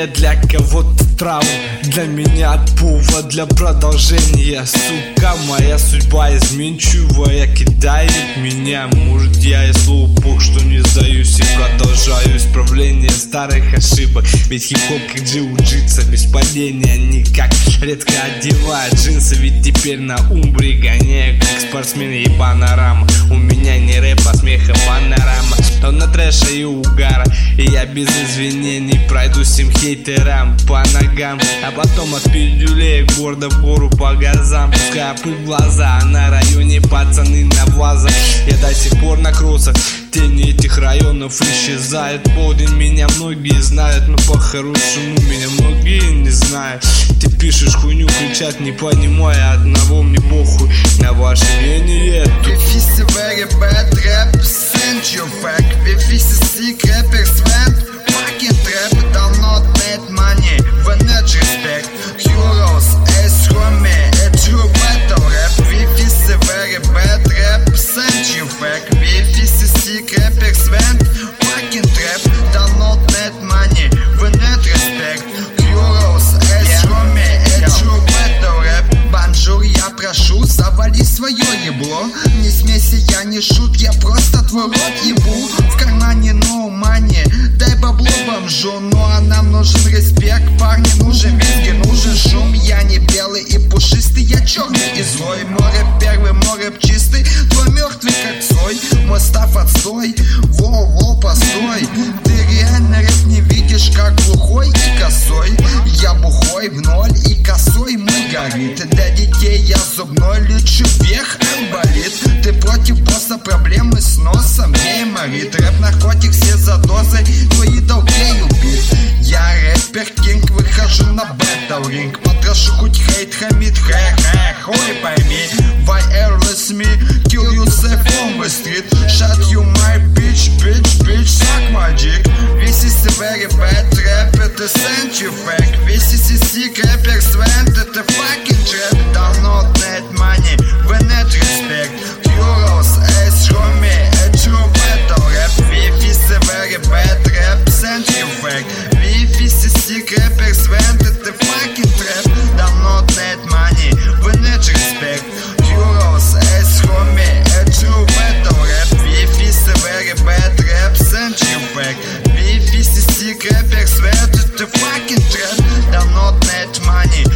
Страдания для кого-то травм, для меня повод для продолжения. Сука, моя судьба изменчивая, кидает меня. Может, я и слоупок, что не сдаюсь и продолжаю исправление старых ошибок. Ведь хип-хоп как джиу-джитсу, без падения никак. Редко одеваю джинсы, ведь теперь на умбре гоняю как спортсмен и панорама. У меня не рэп, а смеха панорама. Тонна трэша и угара, и я без извинений пройду всем хейтерам по ногам, а потом от пиздюлей гордо в гору по газам. Пускай опыт глаза, а на районе пацаны на влазах. Я до сих пор на кроссах, тени этих районов исчезают. Полдень меня многие знают, но по-хорошему меня многие не знают. Ты пишешь хуйню, кричат, не понимая, одного мне похуй на ваше мнение. If it's a very bad rap, send your fact. If it's a sick rapper, sweat, fucking trap, do not need money, we need respect. Heroes, as homie, it's your battle rap. If it's a very bad rap, send your fact. If it's a sick rapper, sweat, fucking trap, do not need money, we need respect. Heroes, as homie, it's your battle rap. Банжур, я прошу, завали свое ебло. Не смейся, я не шут, я просто твой рот ебу. В кармане no money, дай бабло бомжу. Ну а нам нужен респект, парни, нужен виски, нужен шум. Я не белый и пушистый, я черный и злой. Море первый, море чистый, твой мертвый как сой. Мой став отстой, воу-воу, постой. Ты реально рэп не видишь, как глухой и косой. Я бухой в ноль и косой мой горит. Для детей я зубной, лечу вверх, арболит. Ты против босса, проблемы с носом, гейморит. Рэп, наркотик, все за дозой, твои долги убит. Я рэпер кинг, выхожу на бэтл ринг. Потрошу хоть хейт, хамит, хэ-хэ, хуй пойми. Why airless me, kill yourself on the street. Shut you my bitch, bitch, bitch, suck my dick. This is a very bad rap, это send you fact. This is a sick rapper, sweat, это fucking trap. Do not need money, we need respect. Heroes, as homie, it's your battle rap. This is a very bad rap, send you fact. This is a sick rapper, sweat, это fucking trap. Do not need money, we need respect. Heroes, as homie, it's your battle rap. This is a very bad rap, send you fact. This is a sick rapper, sweat, это fucking trap. Do not need money,